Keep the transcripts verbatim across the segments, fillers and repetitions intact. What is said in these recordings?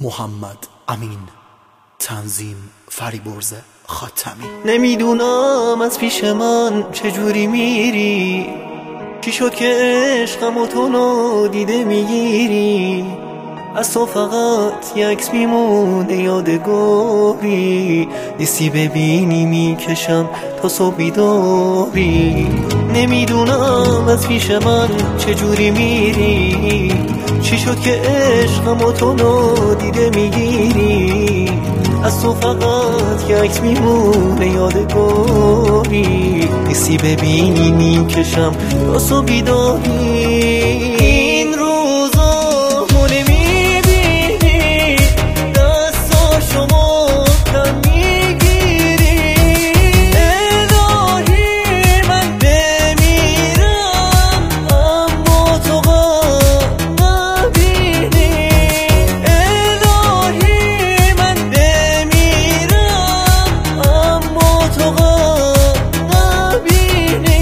محمد امین. تنظیم فریبرز خاتمی. نمیدونم از پیش من چجوری میری، چی شد که عشقم و تو نادیده میگیری. از تو فقط یه عکس میمونه یادگاری، نیستی ببینی میکشم تا صبح بیداری. نمیدونم از پیش من چجوری میری، چی شد که عشقم و تو نادیده میگیری. از تو فقط یه عکس میمونه یادگاری، نیستی ببینی میکشم تا صبح بیداری. این روزا مونه میبینی دستاشو محکم میگیری. الهی من بمیرم اما تو غم نبینی. الهی من بمیرم اما تو غم نبینی.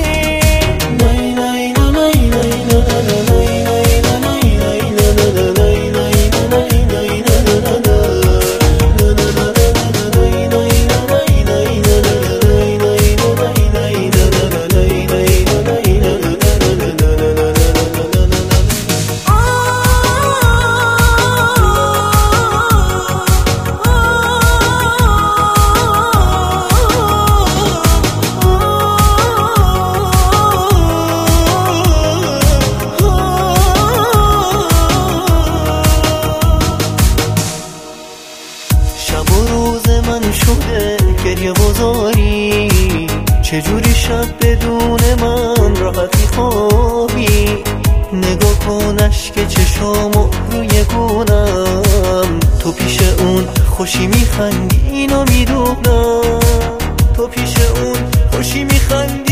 شب و روز من شده گریه بزاری، چجوری شب بدون من راحت میخوابی. نگاه کن اشک چشامو روی گونم، تو پیش اون خوشی میخندی اینو میدونم. تو پیش اون خوشی میخندی